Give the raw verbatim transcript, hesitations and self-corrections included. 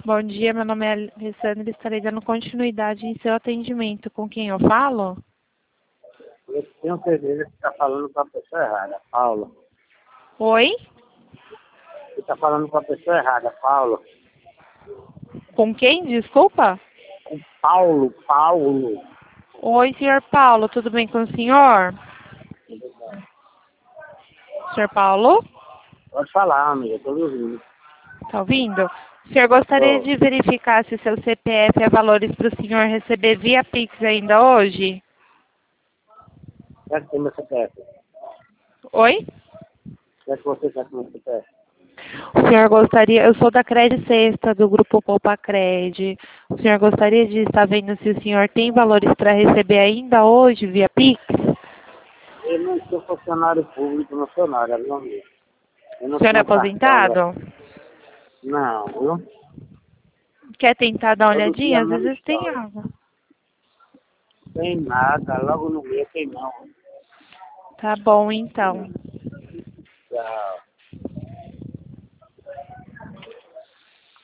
Bom dia, meu nome é Alessandra e estarei dando continuidade em seu atendimento. Com quem eu falo? Eu tenho certeza que você está falando com a pessoa errada, Paulo. Oi? Você está falando com a pessoa errada, Paulo. Com quem? Desculpa? Com Paulo, Paulo. Oi, senhor Paulo, tudo bem com o senhor? Senhor Paulo? Pode falar, amiga, estou ouvindo. Tá ouvindo? O senhor gostaria Tô. de verificar se seu C P F é valores para o senhor receber via Pix ainda hoje? Quer que tem meu C P F? Oi? Quer que você quer meu C P F? O senhor gostaria, eu sou da Cred Sexta, do grupo Poupa Cred. O senhor gostaria de estar vendo se o senhor tem valores para receber ainda hoje via Pix? Eu não sou funcionário público, não sou nada, meu amigo. Eu O não senhor é tenho cartão. aposentado? Não, viu? Quer tentar dar uma Todo dia olhadinha? a Às mesma vezes tem história. água. Tem nada, logo no meio tem não. Tá bom, então. Tchau.